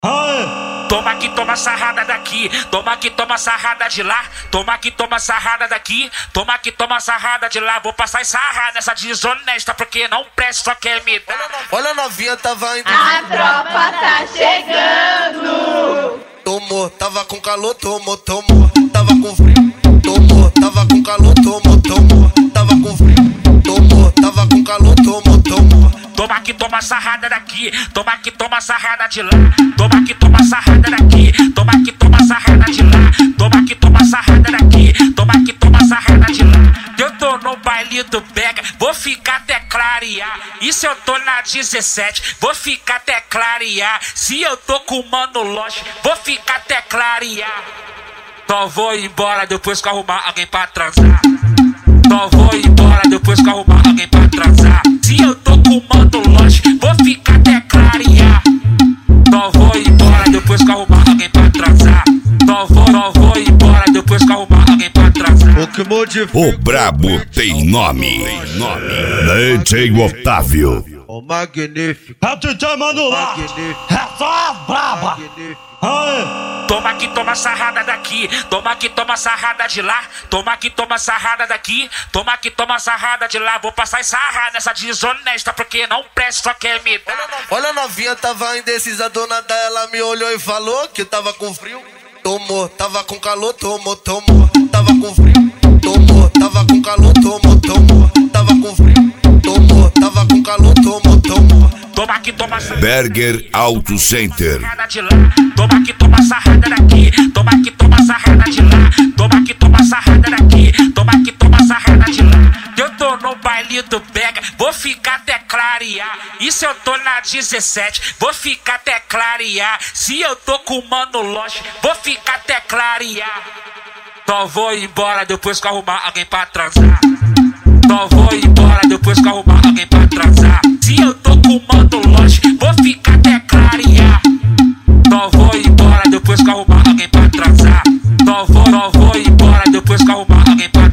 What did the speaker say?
Toma que toma sarrada daqui, toma que toma sarrada de lá, toma que toma sarrada daqui, toma que toma sarrada de lá. Vou passar essa sarrada nessa desonesta porque não presta, só quer me dar. Olha a novinha, tava indo. A tropa tá chegando. Tomou, tava com calor, tomou. Tava com frio, tomou. Tava com calor, tomou. Tava com frio, tomou. Tava com calor, tomou. Toma que toma sarrada daqui, toma que toma sarrada de lá, toma que toma sarrada daqui, toma que toma sarrada de lá, toma que toma sarrada daqui, toma que toma sarrada de lá. Eu tô no baile do Bega, vou ficar até clarear. E se eu tô na 17, vou ficar até clarear. Se eu tô com o Mano Loche, vou ficar até clarear. Só vou embora depois que arrumar alguém pra transar. Só vou embora depois que arrumar alguém pra transar. Se eu tô com o Mano Loche, vou ficar até clarear. Só vou embora depois que arrumar alguém pra transar. Só vou embora depois que arrumar alguém pra transar. O brabo tem nome. DJ Otávio. O magnífico. É o DJ Mano Loche. É só a braba. Toma que toma sarrada daqui, toma que toma sarrada de lá, toma que toma sarrada daqui, toma que toma sarrada de lá. Vou passar essa sarrada nessa desonesta porque não presta, só quer me dar. Olha a novinha, tava indecisa, a dona dela me olhou e falou que tava com frio. Tomou, tava com calor, tomou. Tava com frio, tomou. Tava com calor, tomou. Tava com frio, tomou. Tava com calor, tomou. Toma que toma sarrada Berger Auto Center. de lá, toma que toma sarrada daqui, toma que toma sarrada de lá, toma que toma sarrada daqui, toma que toma sarrada de lá. Eu tô no baile do Bega, vou ficar até clarear. E se eu tô na 17, vou ficar até clarear. Se eu tô com o Mano Loche, vou ficar até clarear. Só vou embora depois que arrumar alguém pra transar. Só vou embora depois que arrumar alguém pra transar. Se eu tô com o Mano Loche, vou ficar até clarear. Só vou embora depois que arrumar alguém pra transar. Só vou embora depois que arrumar alguém pra transar.